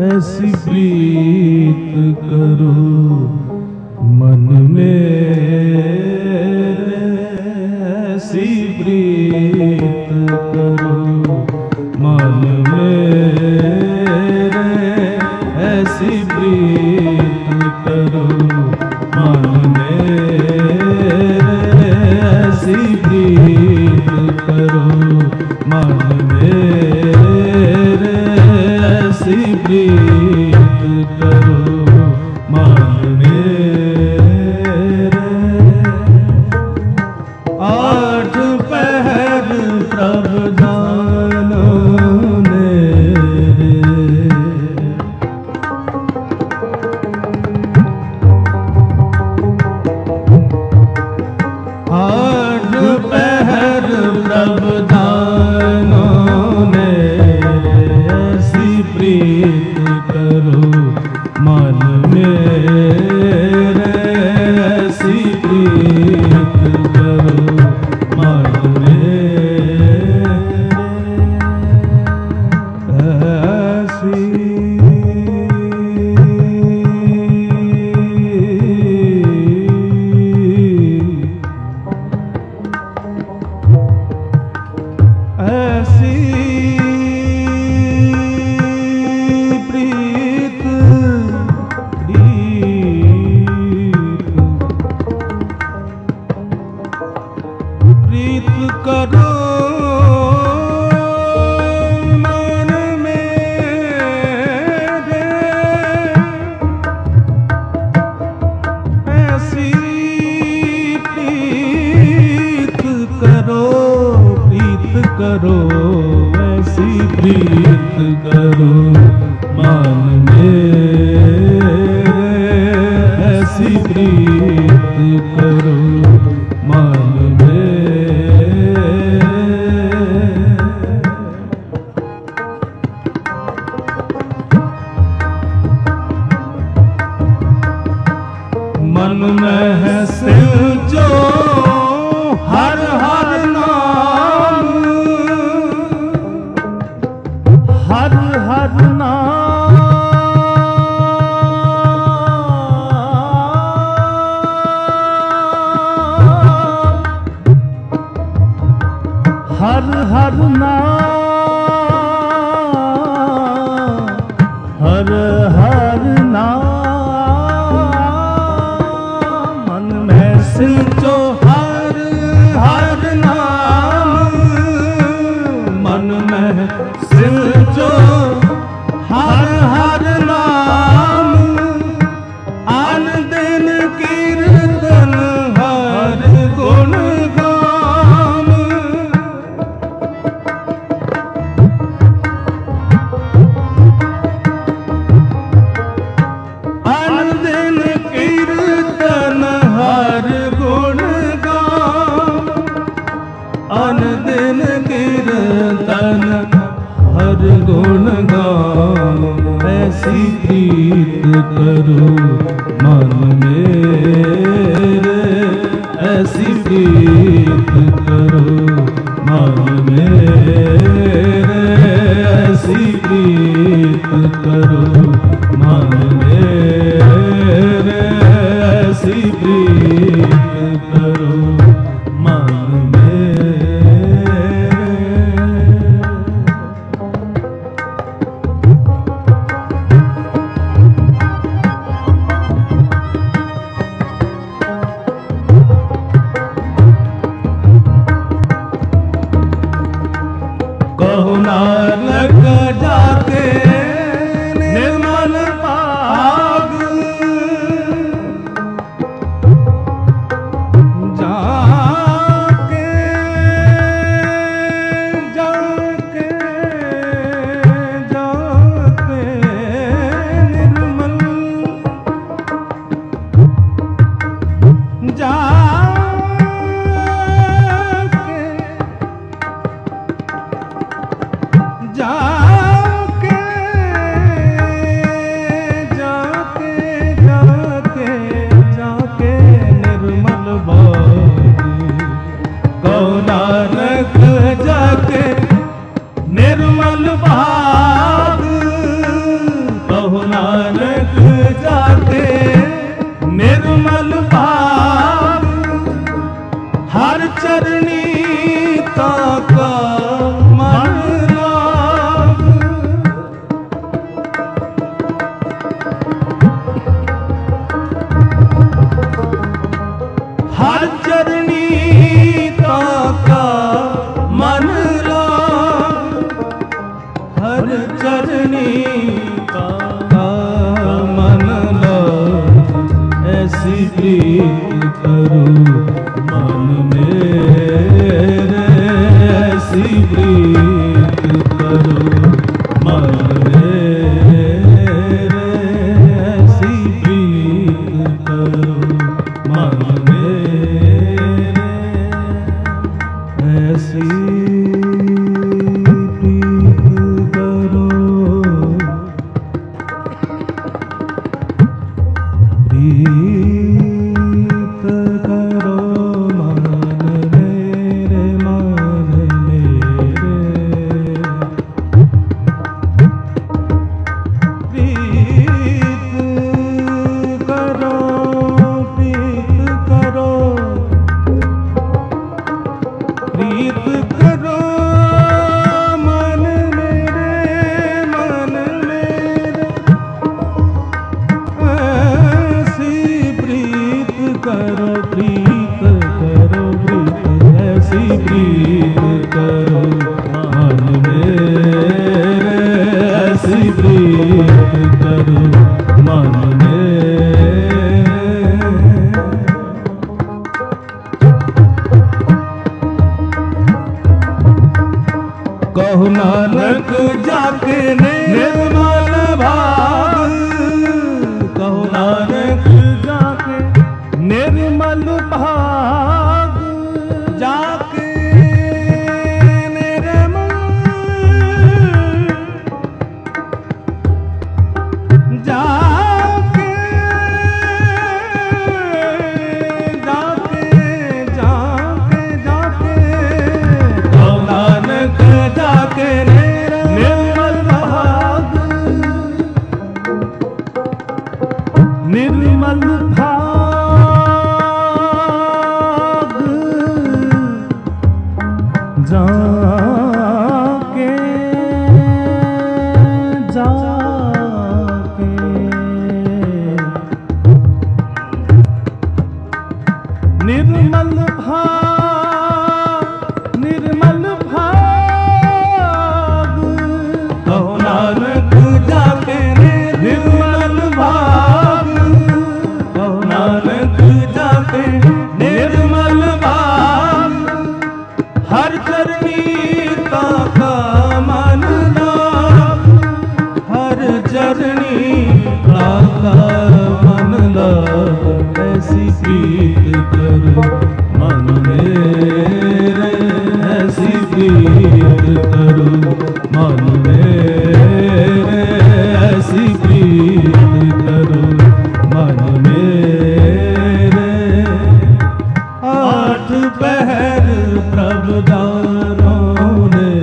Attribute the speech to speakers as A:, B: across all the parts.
A: ऐसी प्रीत करो मन मेरे, ऐसी प्रीत करो मन मेरे, ऐसी प्रीत करो मन मेरे, ऐसी प्रीत करो मन मेरे, ऐसी प्रीत करो मन मेरे। आठ पहर प्रभुदानों ने, आठ पहर प्रभुदानों ने, ऐसी प्रीत करो मन मेरे, ऐसी प्रीत करो मन मेरे, ऐसी ऐसी प्रीत, प्रीत करो मन मेरे, ऐसी प्रीत करो, प्रीत करो, ऐसी प्रीत करो मन मेरे, ऐसी प्रीत करो मन मेरे। मन में है सिलजो हर हर नाम, हर हर नाम, हर हर नाम, हर हर नाम। मन में सिलजो हर हर नाम, मन में सिलजो हर हर नाम। आन दिन कीर्तन हर गुण गाम, आन दिन कीर्तन हर गुण गाम, आन दिन कीर्तन हर गुण गाम। ऐसी प्रीत करो मन मेरे, ऐसी प्रीत करो मन मेरे, ऐसी प्रीत करो मन मेरे, ऐसी प्रीत करो मन मेरे। कहो नानक जाके निर्मल पाग, जाके जाके जाके निर्मल, जाके जाके जाके जाके निर्मल बाग। कहो नानक जाके निर्मल बाग, नानक जाके निर्मल भाव हर चरणी ताका मन लाग। हर चरणी ताका मन लाग। हर चरणी ताका मन लाग। ऐसी प्रीत करो मन मेरे, ऐसी प्रीत करो मन मेरे, ऐसी प्रीत करो मन मेरे, ऐसी प्रीत करो। प्रीत करो मन मेरे, मन मेरे। प्रीत करो, प्रीत करो, प्रीत करो मन मेरे, मन मेरे। ऐसी प्रीत करो, प्रीत करो, प्रीत ऐसी प्रीत करो मन मेरे, ऐसी प्रीत करो मन मेरे। कहो नानक जाके निर्मल भाग। कहो नानक जाके निर्मल भाग। जाके निर्मल, जाके जाके जाके जाके कहो नानक जाके निर्मल भाग। निर्मल भाग जाके जाके निर्मल भाग, निर्मल भाग। कहो नानक जाके निर्मल भाग। कहो नानक जाके निर्मल भाग। हर चरणी ताका मन लाग। हर चरणी ताका मन लाग। ऐसी प्रीत करो मन मेरे, ऐसी प्रीत करो मन मेरे, ऐसी प्रीत करो मन मेरे। आठ पहर प्रभु दानों ने,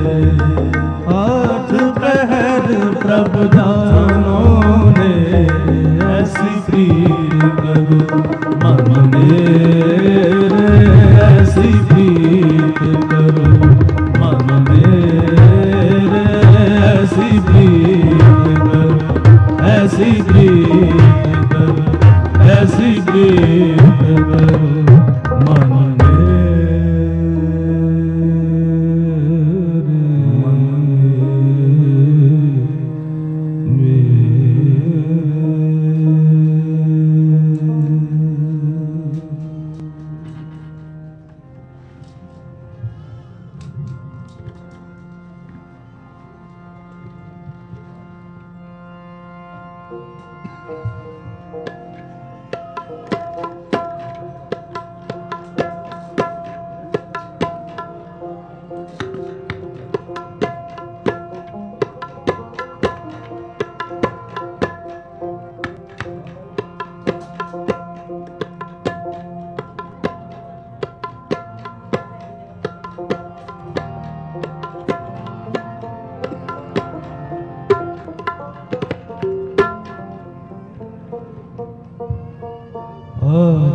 A: आठ पहर प्रभु दानों ने। ऐसी प्रीत करो मन मेरे, ऐसी प्रीत करो मन मेरे, ऐसी प्रीत करो, ऐसी प्रीत करो, ऐसी प्रीत करो मन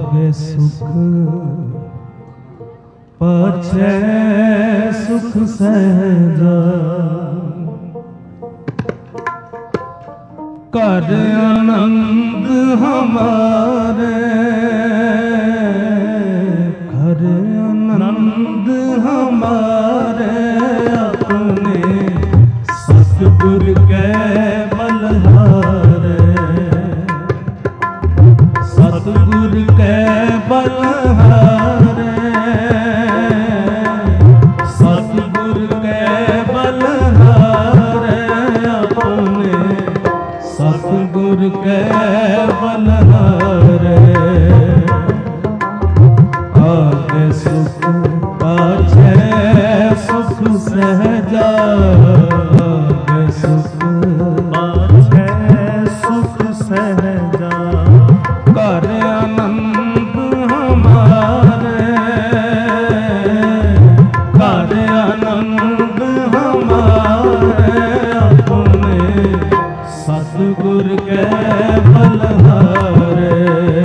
A: आगे सुख पाछे सुख सहजा, कर आनंद हमारे, कर आनंद हमारे अपने सतगुर के बलहारे, सतगुर के बलहारे, सतगुर के बलहारे अपने सतगुर के बलहारे, आगे सुख पाछे सुख सहजा, आगे सुख पाछे सुख सहजा, कर आनंद हमारे, कर आनंद हमारे अपने सतगुर के बलहारे,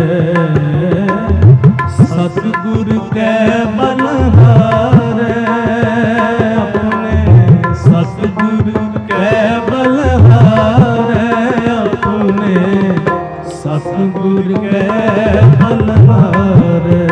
A: सतगुर के बलहारे अपने सतगुर के बलहारे अपने सतगुर के बलहारे।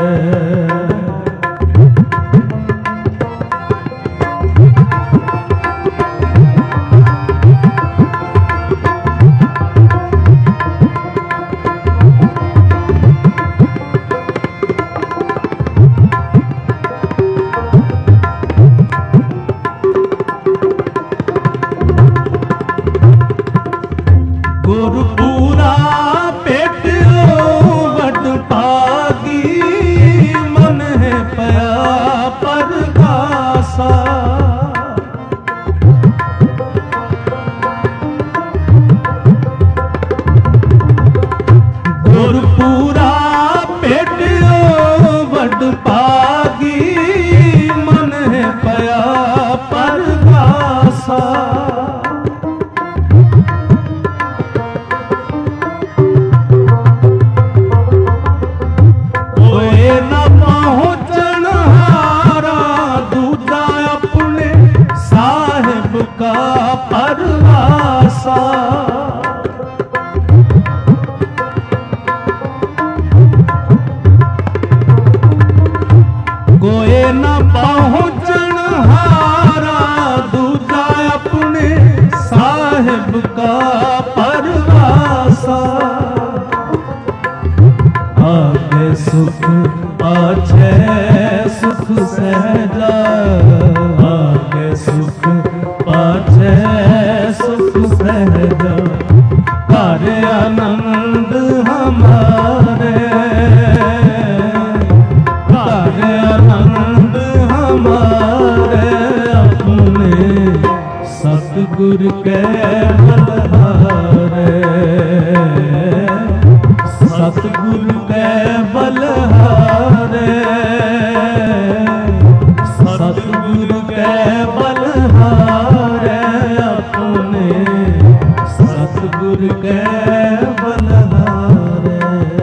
A: गुरपुरा पेटियो वड पागी, मन है पया परगासा, गुरपुरा पेटियो वड पागी, मन है पया परगासा, न पहुँचन हारा दूजा अपने साहिब का परवासा, कोई न पहुँचन हारा दूजा अपने साहिब का परवासा, आगे सुख पाछे सुख सहजा, आगे सुख पाछे सुख सहजा, कर आनंद हमारे, कर आनंद हमारे अपने सतगुर के बलहारे, सतगुर के बलहारे, सतगुर के बलहारे अपने सतगुर के बलहारे।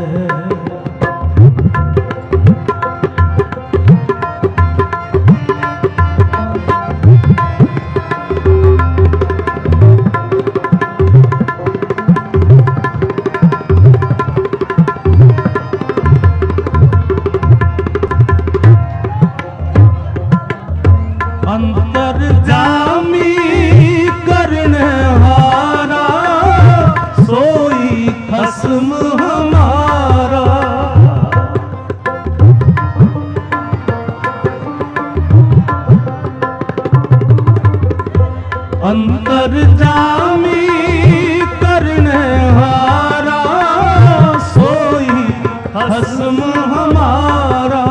A: अंतर्जामी करने हारा सोई खस्म हमारा, अंतर्जामी करने हारा सोई खस्म हमारा,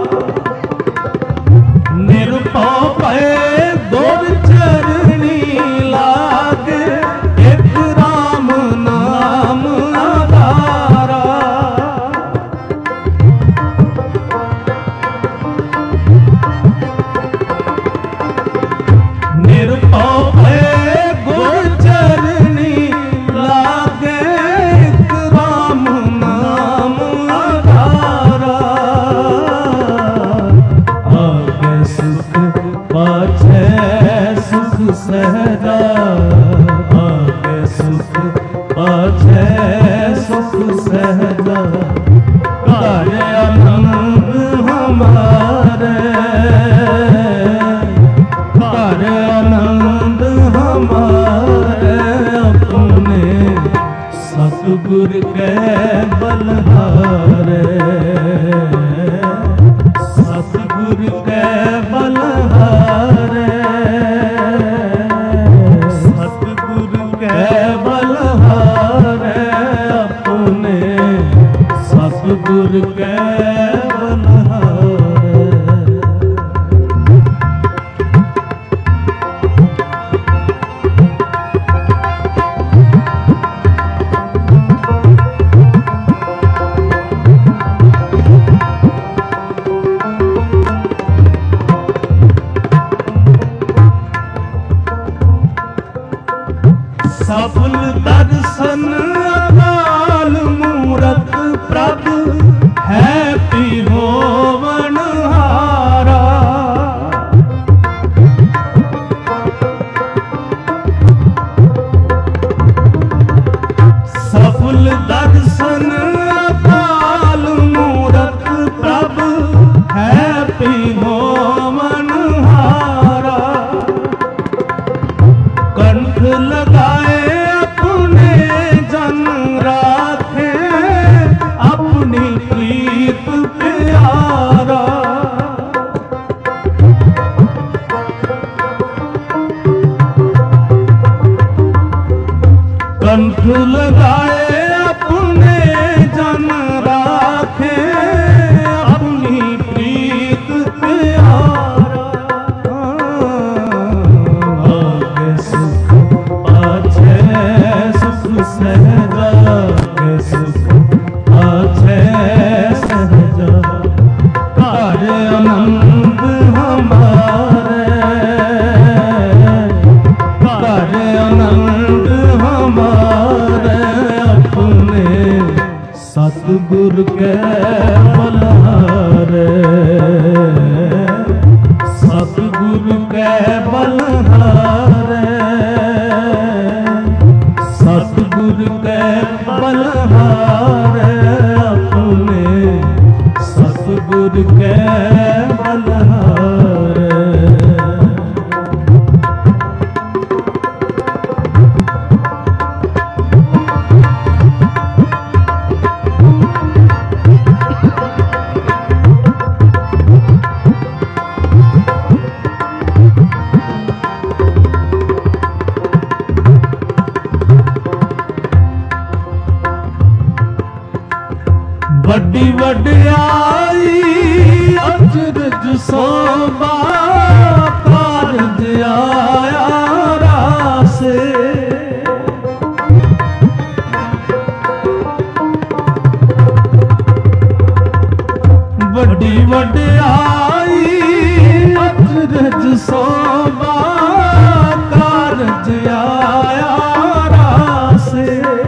A: निरपौ पे गोर चरनी लागे एक राम नाम आधारा, निरपौ पे गोर चरनी आगे सुख पाछे सुख सहजा घर आनंद हमारे घर आनंद हमारे अपने सतगुर के बलहारे सतगुर के बलहारे सतगुर के बलहारे अपने सतगुर के सफल दर्शन अकाल मूरत प्रभु है पिहोवन हारा सफल दर्शन अकाल मूरत प्रभु है पिहोवन हारा कंठ लगाए अपनी प्रीत प्यारा कंठ लगाए अपने जन राखे अपनी प्रीत प्यारा आगे सुख पाछे सुख सहजा आगे सुख पाछे सहजा घर आनंद हमारे घर आनंद हमारे अपने सतगुर के बलहारे सतगुर के बलहारे सतगुर के बलहारे अपने सतगुर के बलहारे बड़ी वड्याई अचरज सोबा कारज आया रासे बड़ी वड्याई अचरज सोबा कारज आया रासे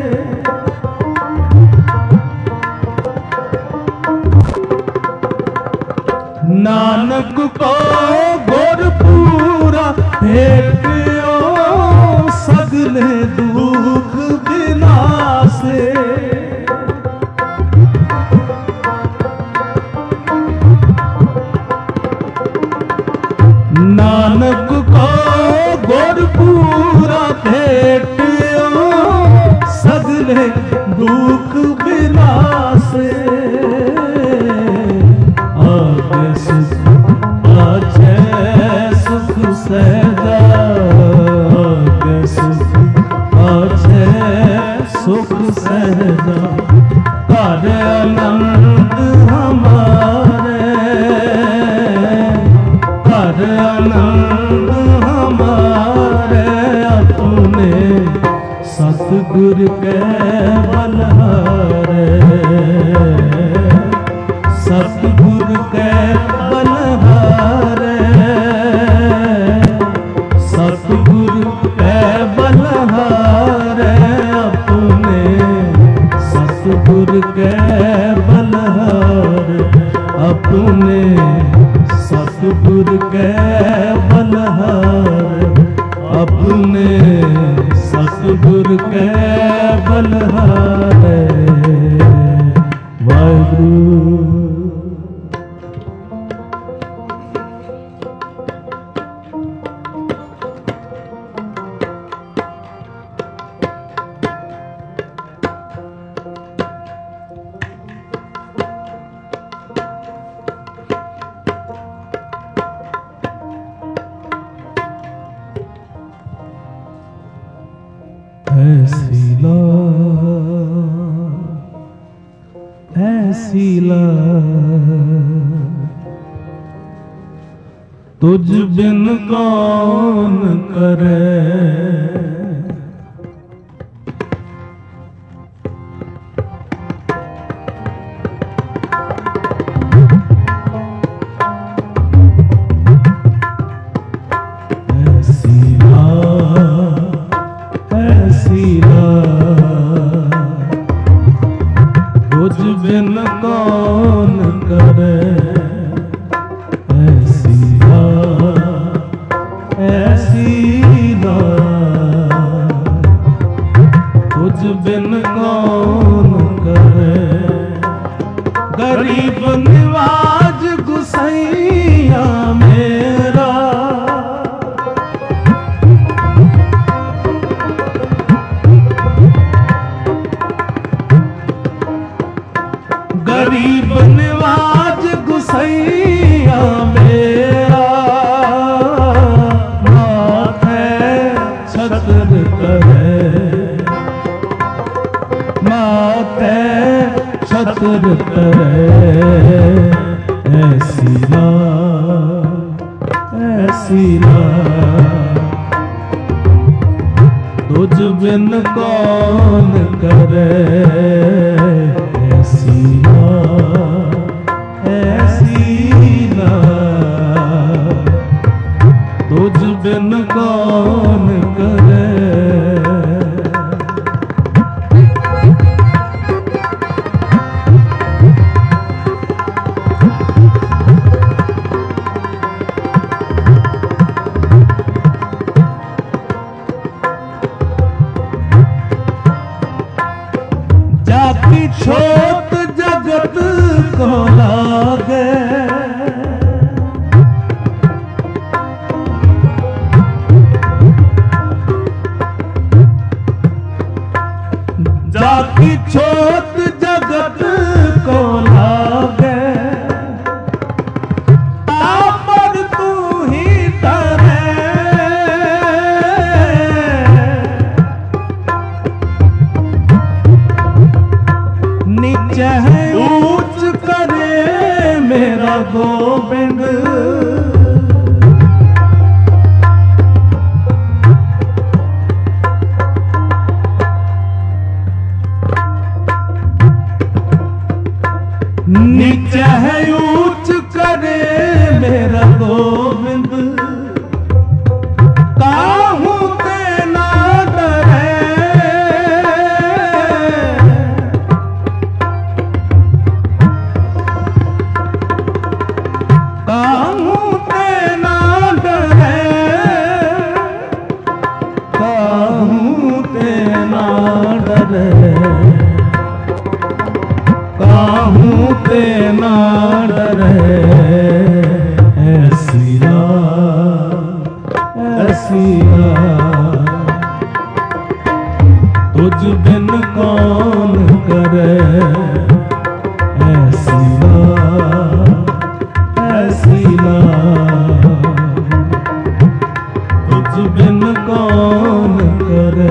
A: नानक को गुर पूरा भेटियो सगले दुख विनाशे नानक को गुर पूरा भेटियो सगले दुख विनाशे आगे सुख पाछे सुख सहजा आगे सुख पाछे सुख सहजा घर आनंद हमारे घर आनंद हमारे अपने सतगुर के बलहारे सतगुर के बलहारे सतगुर के बलहारे अपने सतगुर के बलहारे अपने सतगुर के बलहारे अपने सतगुर कै बलहारै। वाहिगुरू। ऐसी तुझ बिन कौन करे। तुझ बिन कौन करे। ऐसी तुझ बिन कौन करे। गरीब निवाज गुसैया मेरा। गरीब निवाज गुसैया मेरा। माथे छत्र करे। माथे छत्र करे। ऐसी तुझ बिन कौन करे। तुझ बिन कौन करे। जाति छोट जगत को लागे। जाति छोट जगत को लागे। तापर तू ही तरे। नीचे है ऊंच करे मेरा गोविंद। नीचे है ऊंच करे मेरा गोविंद। काहू ते ना डरे। काहू ते ना डरे। काहू ते ना डरे। काहू ते ना डरे। ऐसी तुझ बिन कौन करे। ऐसी तुझ बिन कौन करे।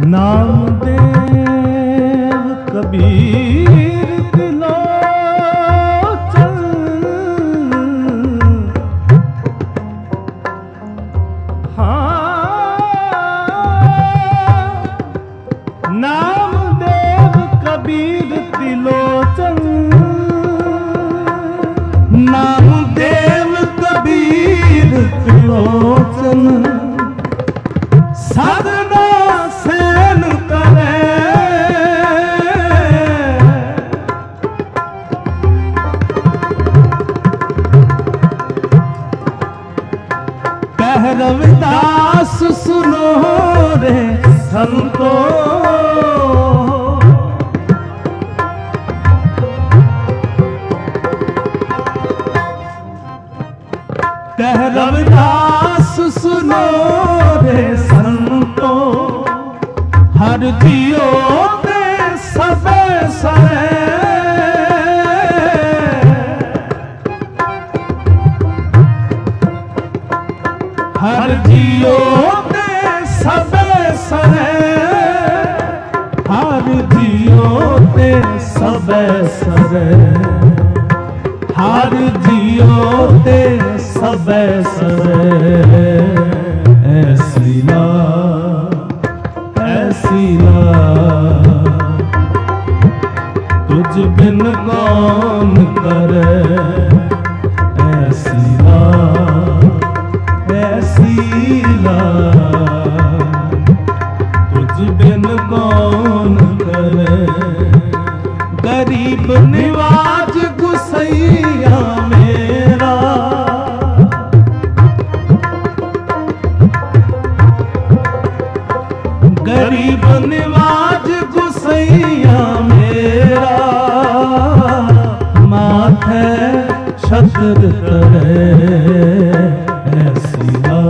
A: नामदेव कबीर त्रिलोचन, नामदेव कबीर त्रिलोचन, नामदेव कबीर त्रिलोचन, साधना सेन करे, कह रविदास सुनो रे संतो, कह रविदास सुनो रे संतो, हर जियो ते सबे सरे, हर जियो ते सबे सरे, हर जियो ते सबे सरे, हर जियो ते सबे सरे, ऐसी ला तुझ बिन कौन करे, ऐसी ला तुझ बिन कौन करे, गरीब निवाज गुसैया मेरा, गरीब निवाज गुसैया मेरा, माथे छत्र करे, ऐसी ला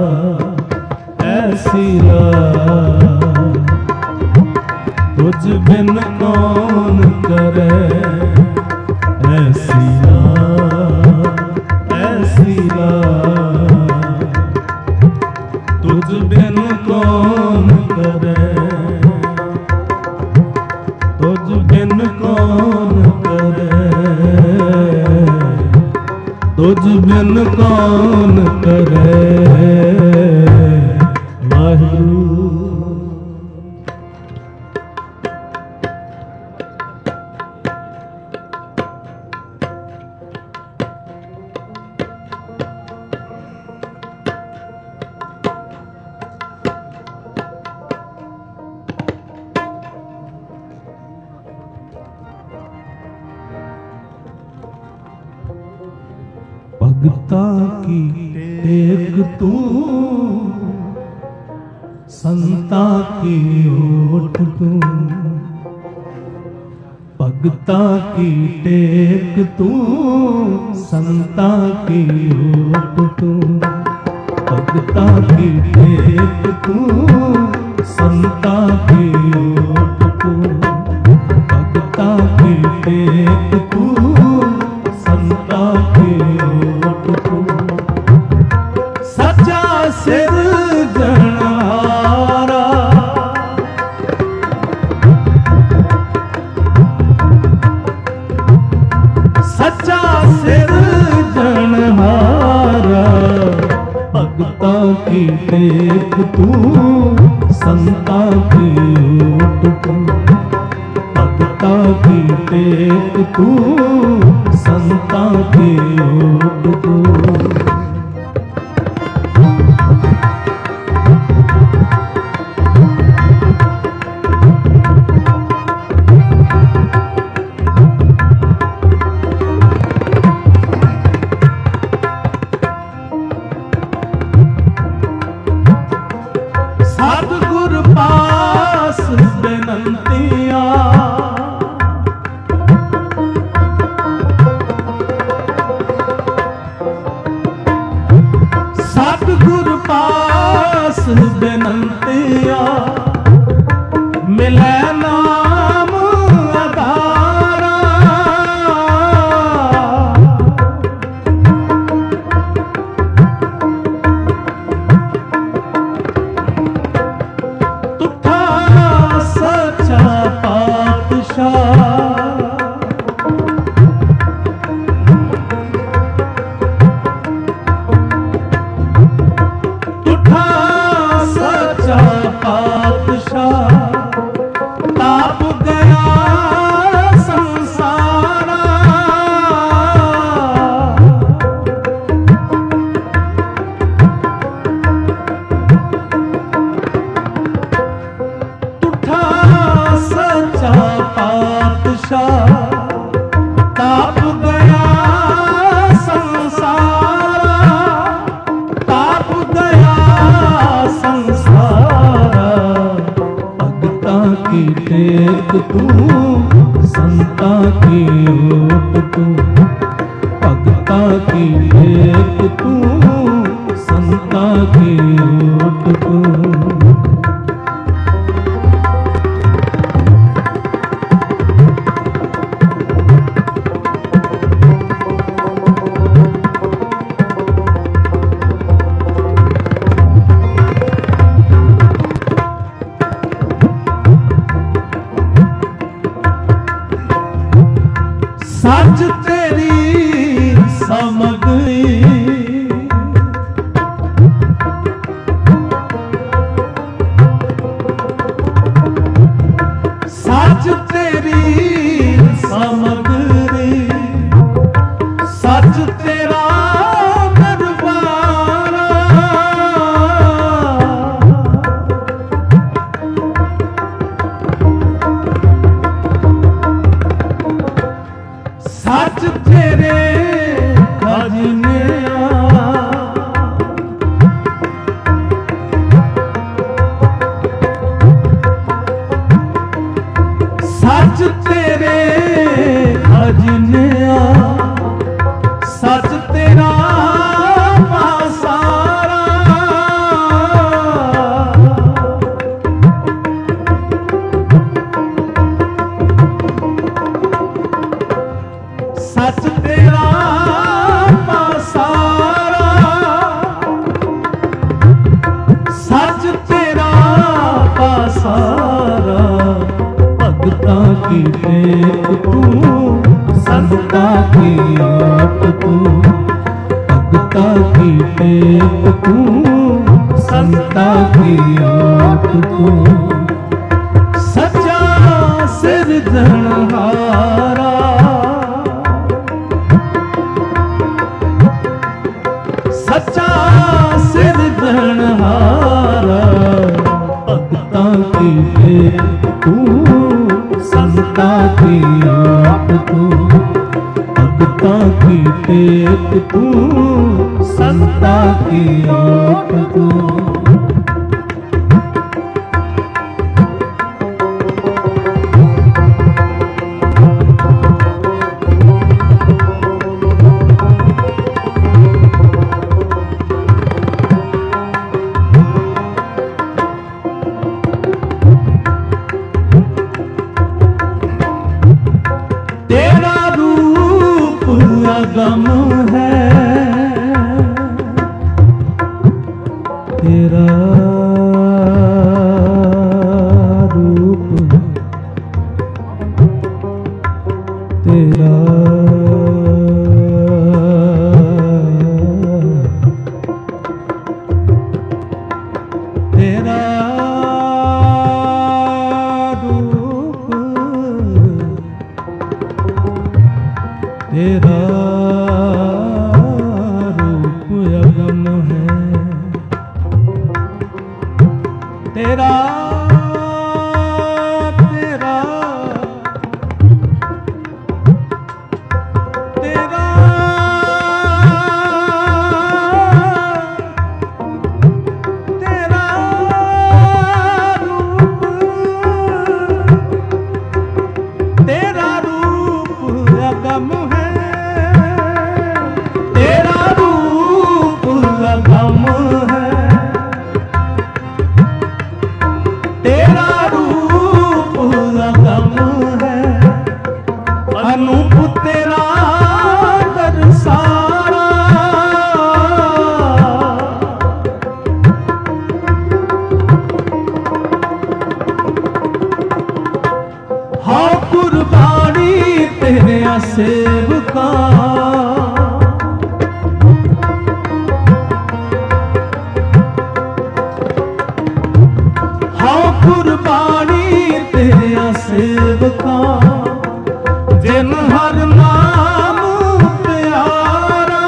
A: तुझ बिन कौन करे, ऐसी ला तुझ बिन कौन करे, तुझ बिन कौन करे, तुझ बिन कौन करे, वाहिगुरु। भगता की टेक तू, संता की ओट तू, भगता की टेक तू, संता की ओट तू, भगता की टेक तू, संता की ओट तू, भगता की टेक तू, संता की ओट तू, सच्चा सिरजनहारा, सच्चा सिरजनहारा, भगता की टेक तू, संता की ओट तू, भगता की टेक तू, संता की ओट तू, सतगुर पास बेनंतिया, सतगुर पास बेनंतिया, मिले नाम आधारा, तुठा टेक तू, संता की ओट तू, भगता की टेक तू, संता की ओट तू। सच तेरी सामग्री, सच तेरी सामग्री, सच तेरा दरबारा, सच तेरे खजने, सच तेरे खजने, सच तेरा पासारा, सच तेरा पासारा, सच तेरा पासारा, भगता की टेक तू, संता की ओट तू, भगता की टेक तू, संता की ओट तू। सच्चा सिरजनहारा, सच्चा सिरजनहारा, भगता की टेक तू, संता की ओट तू, भगता की टेक तू, संता की ओट तू। तेरा रूप अगम है, तेरा रूप, तेरा तेरा तेरा रूप अगम है, तेरा तेरा तेरा तेरा रूप, तेरा रूप अगम है, तेरा रूप अगम है, तेरा रूप अगम है, अनूप तेरा दरसारा, हाँ कुर्बानी तेरे सेवका, हाँ कुर्बानी तेरे सेवका, जिन हर नाम प्यारा,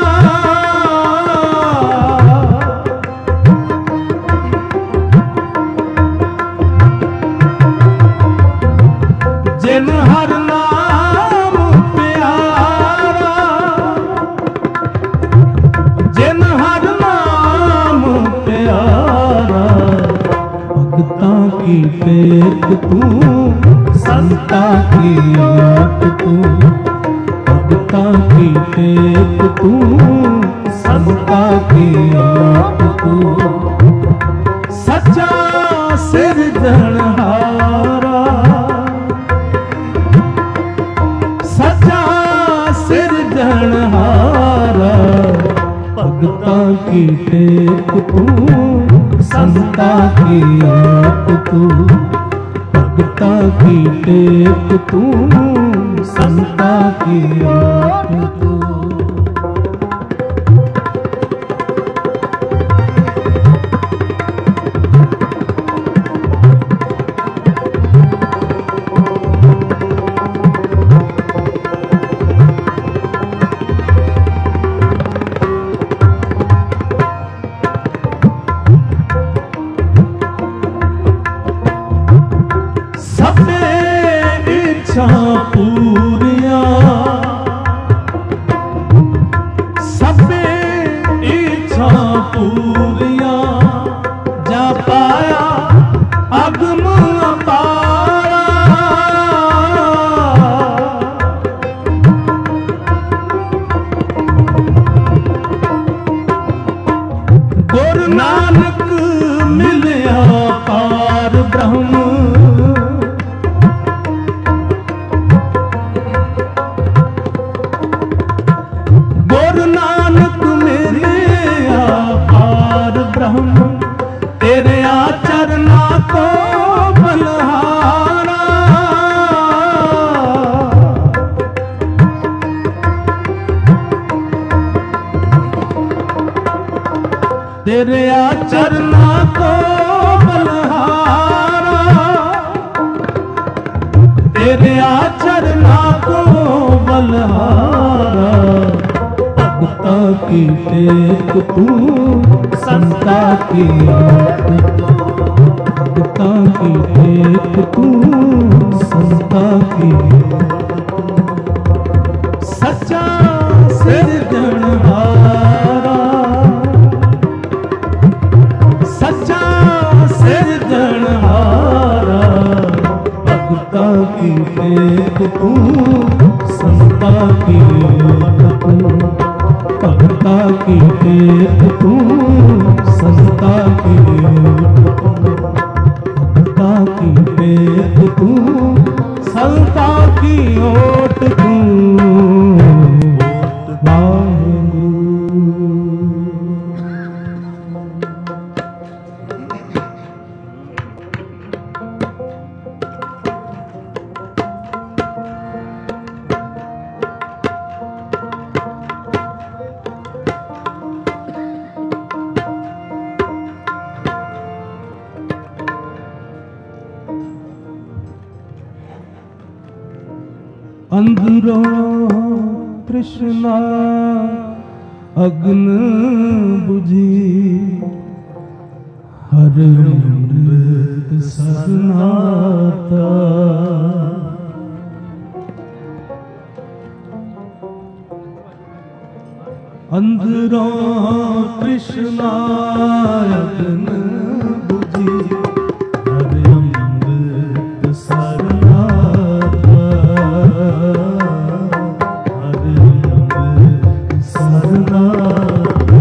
A: जिन हर नाम प्यारा, जिन हर नाम प्यारा, भगता की टेक तू, संता की ओट तू, भगता की टेक तू, संता की ओट तू। सच्चा सिरजनहारा, सच्चा सिरजनहारा, भगता की टेक तू, संता की ओट तू, भगता की टेक तू, संता की ओट तू। पूरिया सबे इच्छा पूरिया, जा पाया अगम अपारा। गुरु नानक मिलया पार ब्रह्म, तेरे आचरना को बलहारा। तेरे आचरना को बलहारा, तेरे आचरना को बलहारा। भगता की टेक तू, संता की ओट तू, भगता की टेक तू, संता की ओट तू। सच्चा सिरजनहारा, सच्चा सिरजनहारा, भगता की टेक तू, संता की ओट तू, भगता की टेक तू, संता की ओट तू, भगता की टेक तू, संता की ओट तू। अंधरो तृष्णा अग्न बुझी, हर अमृत सरनाता। अंधरो तृष्णा अग्न बुझी, हर अमृत सरनाता, हर अमृत सरनाता।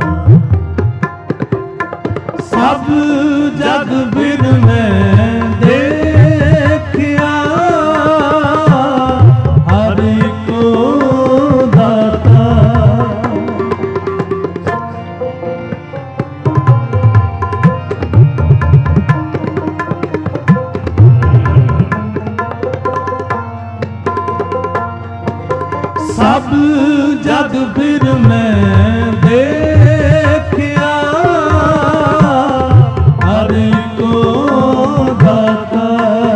A: सब जग बिन मैं देखिया, हरि को दाता। सब जग फिर मैं देखिया, हरि को दाता,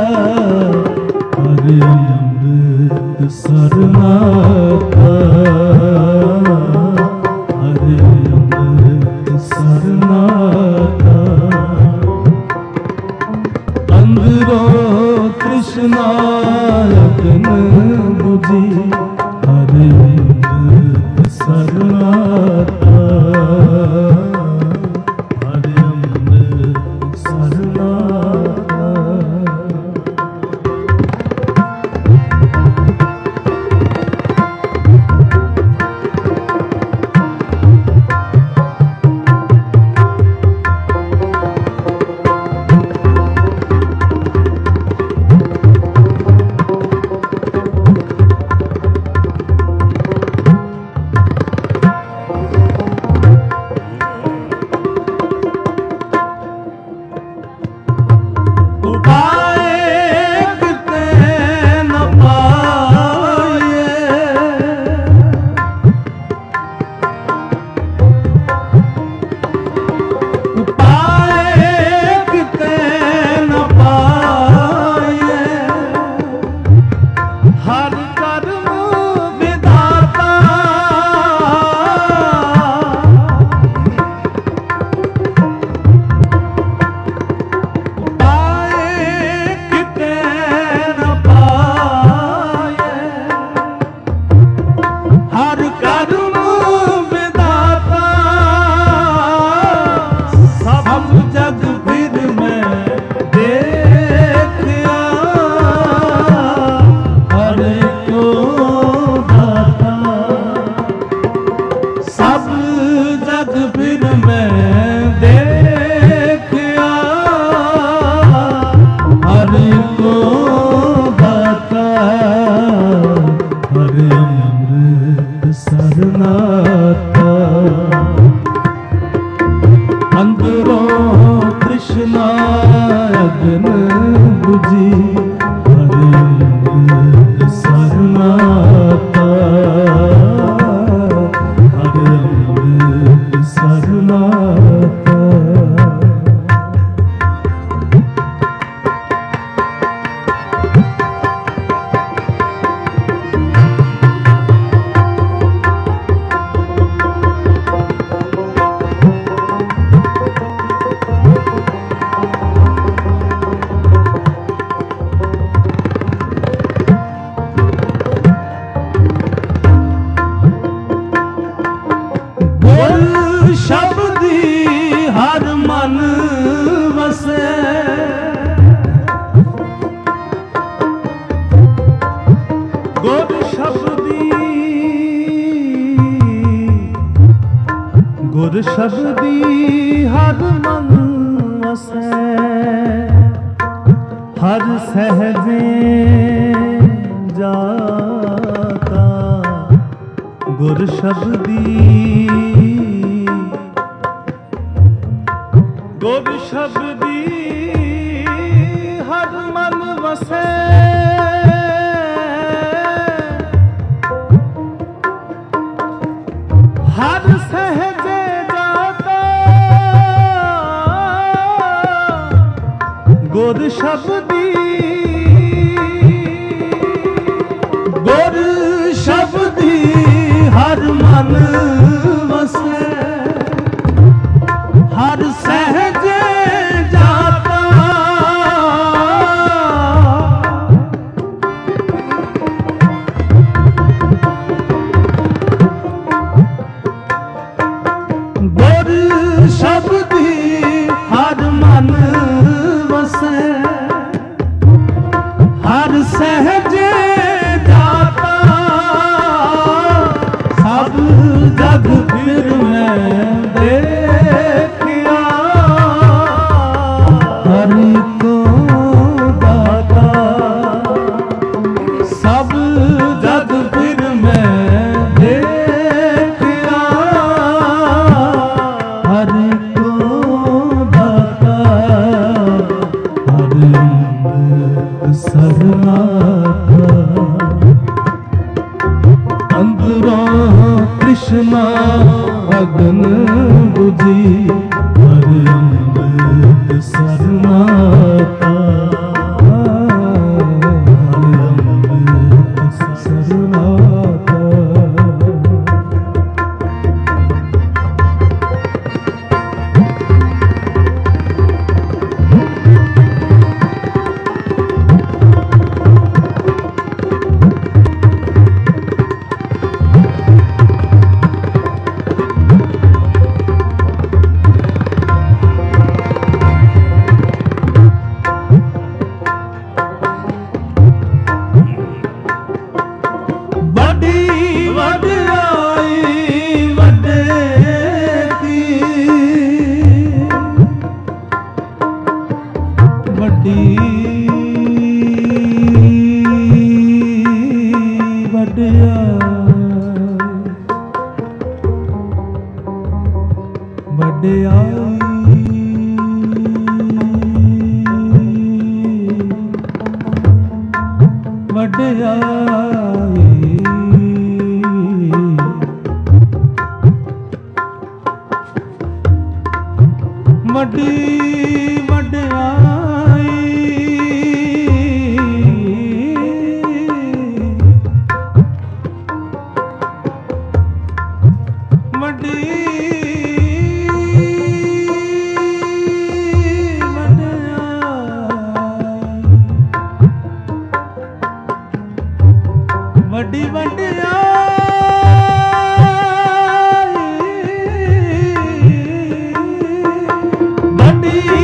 A: हरि अमृत सरनाता, हरि अमृत सरनाता। अंधरो तृष्णा अग्न बुझी, हरि अमृत सरनाता, हरि अमृत सरनाता। जग फिर मैं देखा, हर को दाता। सब जग फिर मैं देखा, हर को दाता। हर अमृत सरनाता, अंदरों तृष्णा अग्न बुझी, हर अमृत सरनाता। हर अमृत सरनाता। शब्दी हर मन वसे, गुर शब्दी, गुर शब्दी हर मन वसे। हर सहजे जाता, गुर शब्दी, गुर शब्दी हर मन वसे। हर सहजे जाता, गुर शब्दी, गुर शब्दी हर मन वसे। हर सहजे जाता, गुर शब्दी हर मन वसे। हर सहजे जाता, सब जग फिर मैं देखा, हर को दाता। सब जग फिर मैं देखा, हर को दाता। हर अमृत सरनाता, अंदरों तृष्णा अग्न बुझी, हर अमृत सरनाता। हर अमृत सरनाता। वड्डी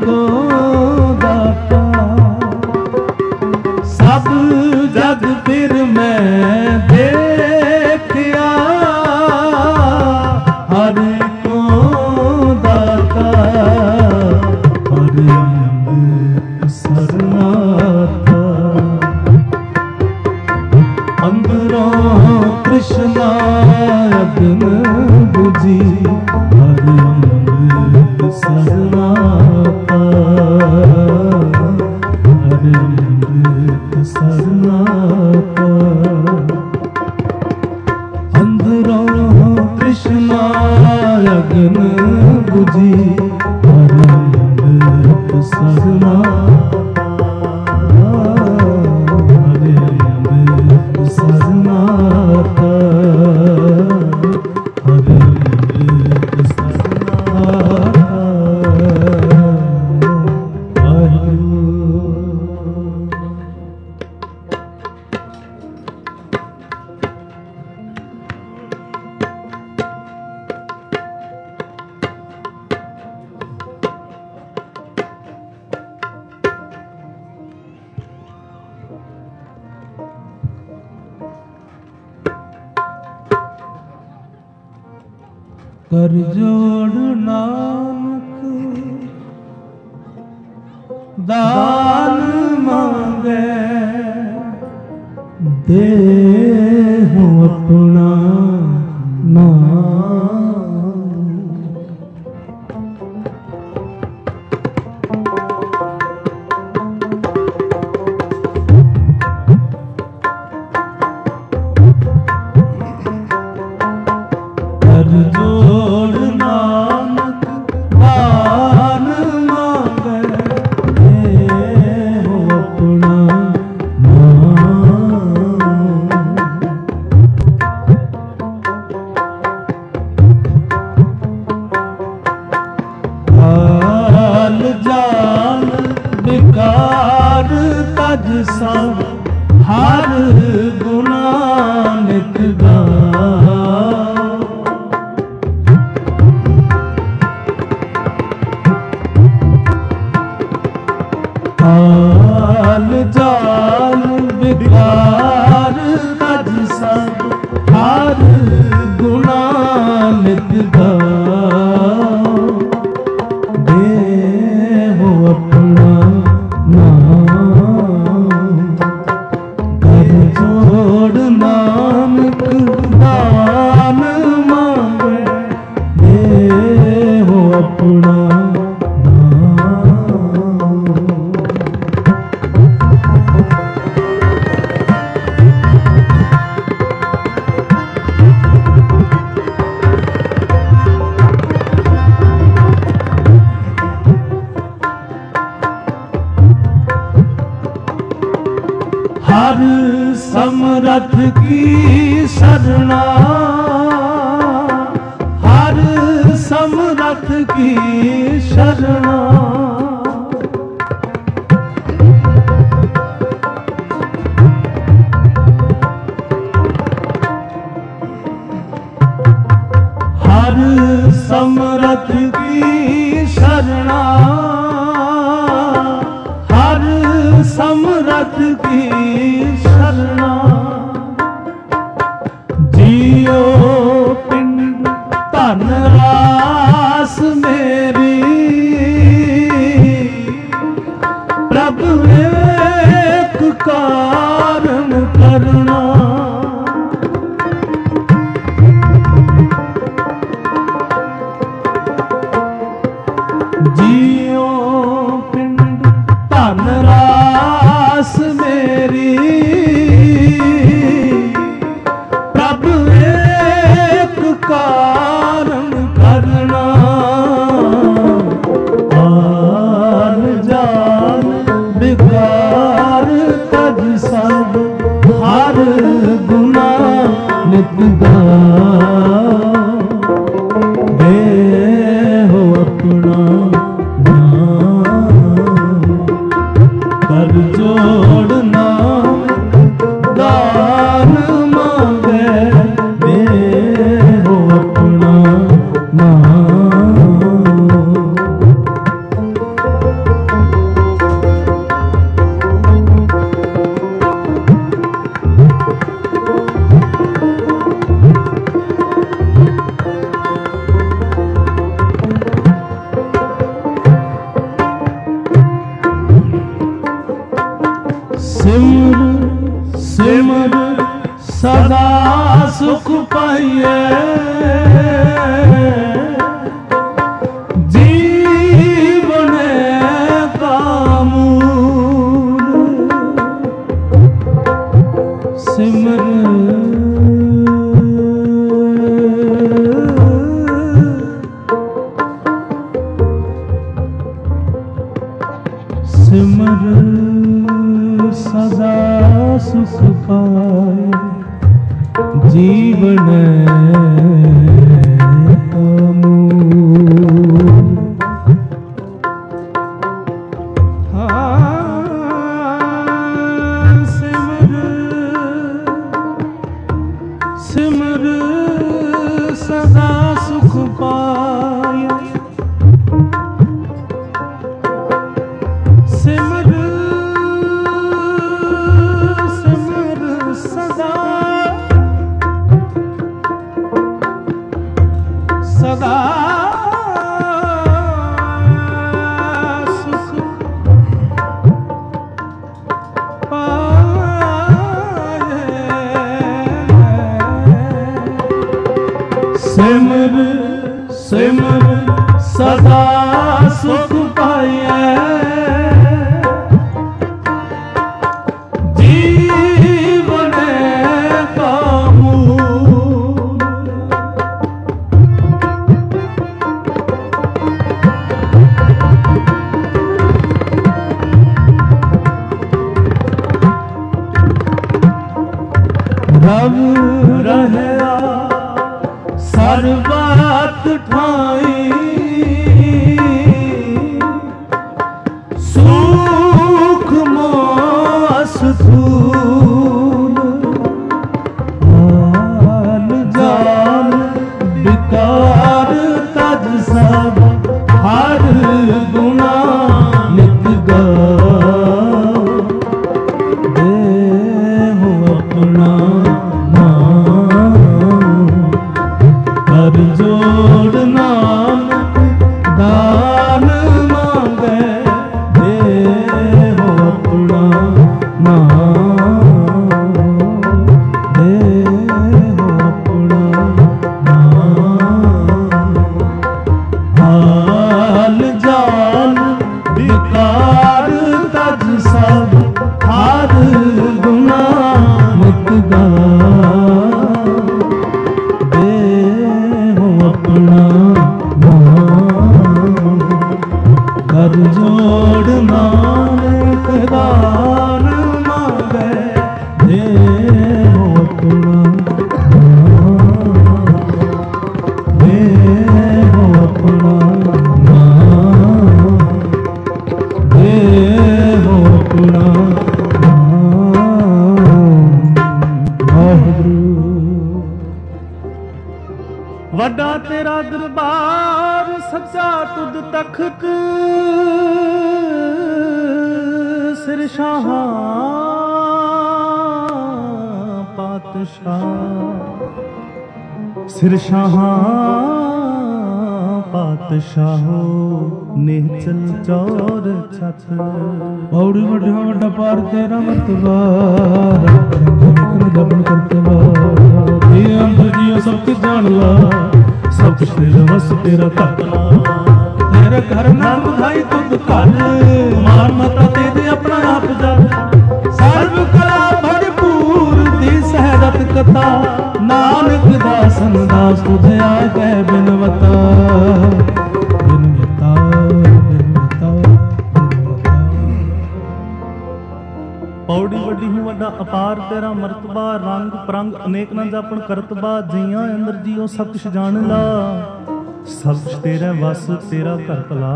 A: को दाता। सब जग फिर मैं देखिया, हर को दाता, हर अंग सरनाता। अंदरों कृष्णा अग्न बुझी, हर अंग सरनाता, हर अंग सरनाता। अंदरों कृष्णा अग्न बुझी, हर अंग सरनाता, हर अंग सरनाता, हर अंग सरनाता। कर जोड़ नानक दान मांगे, देहु अपना नाम। कर जोड़ नानक दान मांगे, देहु अपना नाम। हाल जाल बिकार तज सब, हर गुना नित गाओ। हाल जाल बिकार तज सब, हर गुना नित गाओ। देहु अपना नाम, कर जोड़ नानक दान मांगे, देहु अपना हर समरथ की शरणा, हर समरथ की शरणा। हर समरथ की शरणा, हर समरथ की शरणा। जियो पिंड धन रास मेरी, प्रभु एक कारण करना। जियो पिंड धन रास मेरी, प्रभु एक कारण करना। आन जान बिकार तज सब, हर गुना नित गाओ। देहु अपना नाम, सिमर सिमर सदा सुख पाइए, जीवन का मूल सिमर सिमर सदा सुख पाए, जीवन का मूल। सिमर सिमर सदा सुख पाए, सिमर सिमर सदा सदा सुख पाए, सिमर सिमर सदा सुख पाए, जीवन का मूल। रब रहया सर्वत ठाई, सुख मोस स्थूल, हाल जाल विकार तज सब, हर गुना नित गाओ, देहो अपना कर जोड़ नानक दान मांगे, देहो अपना नाम, देहो अपना नाम। हाल जाल विकार तज सब, हर गुना मुक्त गाओ, देहो अपना नाम। कर जोड़ नानक दान मांगे, देहो अपना नाम, देहो अपना नाम, देहो अपना नाम। वाहिगुरू। वड्डा तेरा दरबार, सच्चा तुद तख्त, सिर शाहा पातशाह, सिर शाहा पातशाहो, निहचल चौर छत। औड़ी वड्डा वड्डा पार तेरा मर्तबा, दबन करतबा, ये अंबर जियो सब कुछ जान ला, सब कुछ तेरा बस तेरा करना। तेरे घर ना बुधाई तुद घर, मान मता तेरे अपना आप जग, सर्व कला भरपूर दी सहजत कथा, नानक दासन दास तुझे आगे बिनवता, बिनवता बिनवता बिनवता। पौड़ी वड्डी हूँ वड्डा अपार तेरा मरतबा, रंग परंग अनेक न जापन करतबा, जिया अंदर जियो सब कुछ जान ला, सब कुछ तेरा वस तेरा घर भला।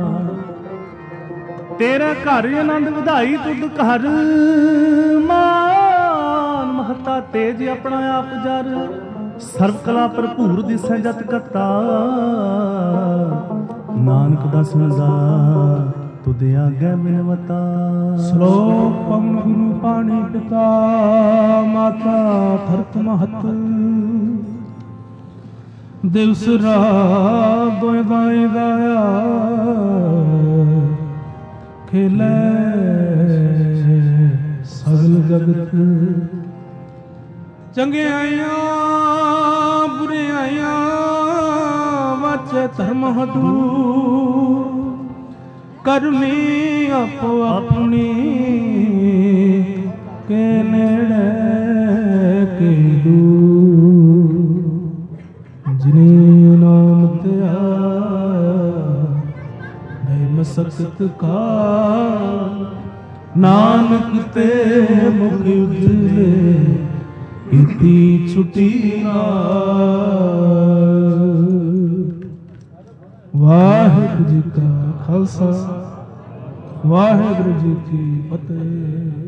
A: तेरा घर आनंद ਵਧਾਈ तुद घर, मान महता तेज अपना आप जर, सर्व कला भरपूर दिसै जत कता, नानक दस हजार तुद आगे बिनवता। श्लोक पवन गुरु पाणी पिता, माता धरत महत, दिवस रात दोए दाए गाया, खेले ਜਗਤ ਚੰਗਿਆਈਆਂ ਬੁਰਿਆਈਆਂ ਵਾਚੇ ਧਰਮ ਹਦੂਰ ਕਰਮੀ ਆਪੋ ਆਪਣੀ ਕੇ ਨੇੜੇ ਕੇ ਦੂਰ ਜਿਨੇ ਨਾਮ ਧਿਆ ਗਏ ਮਸਕਤ ਕਾ ਨਾਨਕ ਤੇ ਮੁਖ ਉਜਲੇ ਕੀਤੀ ਛੁਟੀ ਨਾਲ। ਵਾਹਿਗੁਰੂ ਜੀ ਕਾ ਖਾਲਸਾ ਵਾਹਿਗੁਰੂ ਜੀ ਕੀ ਫਤਿਹ।